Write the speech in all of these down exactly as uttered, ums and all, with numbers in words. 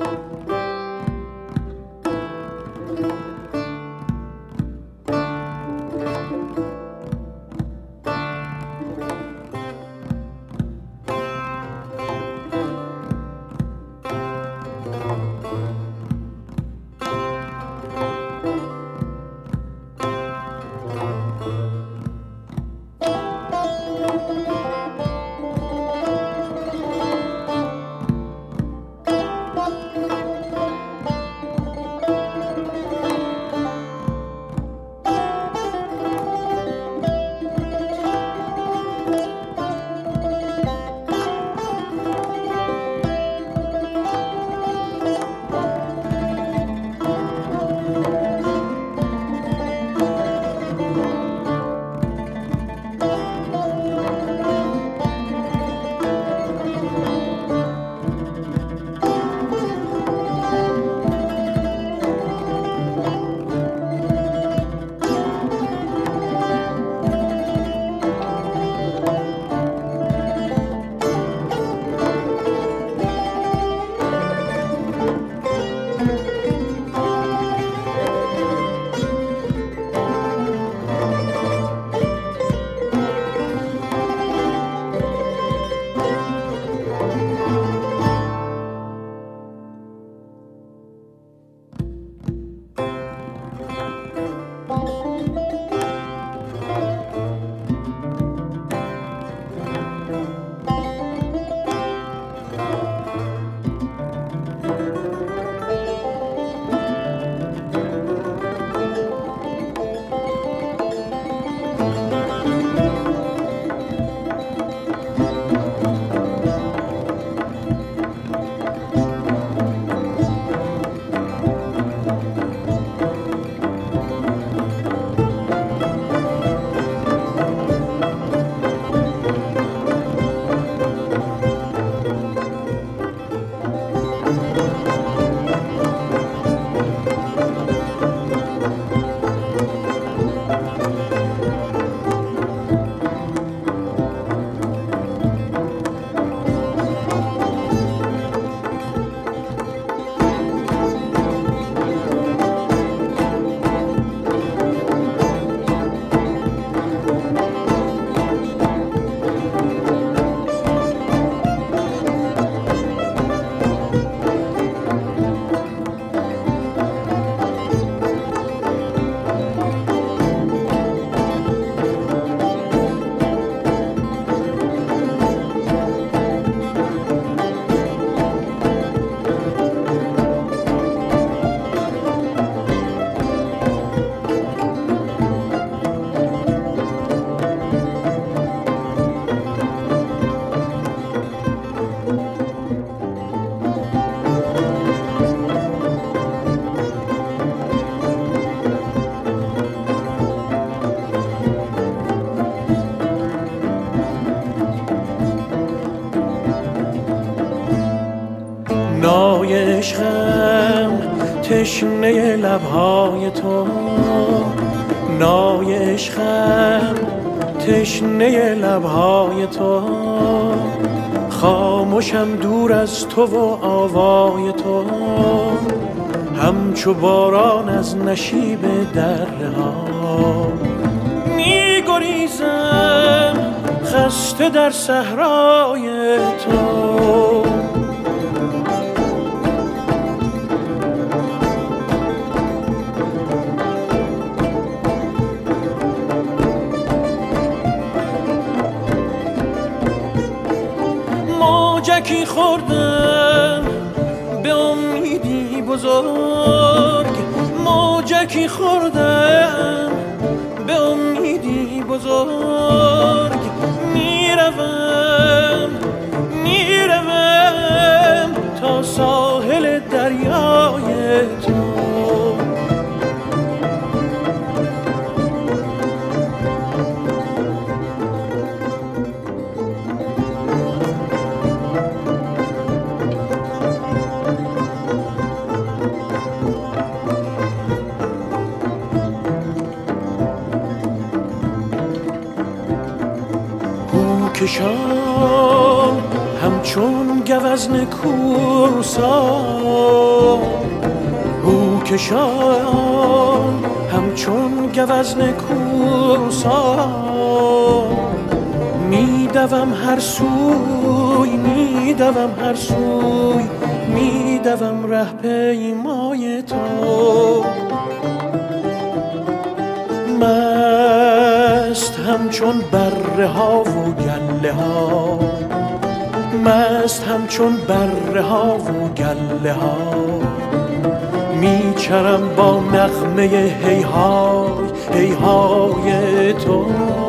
عشقم تشنه لبهای تو، نای عشقم تشنه لبهای تو، خاموشم دور از تو و آوای تو، همچو باران از نشیب دره ها می گریزم خسته در صحرای تو. موجکی خوردم به امیدی بزرگ، موجکی خوردم به امیدی بزرگ، میروم میروم تا ساحل دریای تو. کشان همچون گوزن کوسا او کشان همچون گوزن کوسا میدوم هر سوی میدوم هر سوی میدوم ره پیمای تو مست همچون بره ها و گله ها مست همچون بره ها و گله ها میچرم با نغمه هیهای هیهای تو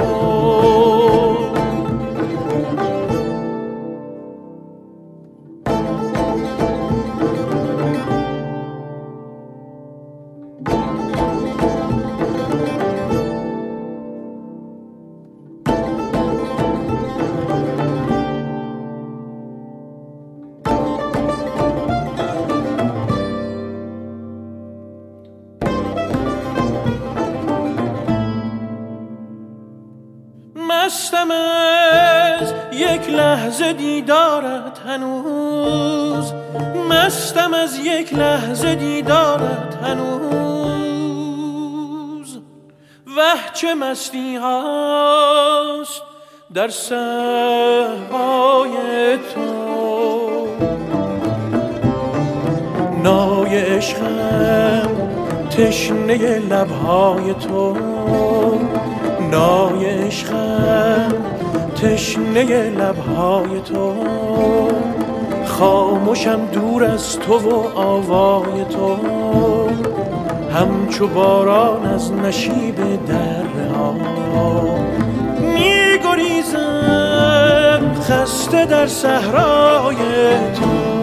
مستم از یک لحظه دیدارت هنوز مستم از یک لحظه دیدارت هنوز وه چه مستی هاست در صحرای تو نای عشقم تشنه لبهای تو نای عشقم تشنه لبهای تو خاموشم دور از تو و آوای تو همچو باران از نشیب درها میگریزم خسته در صحرای تو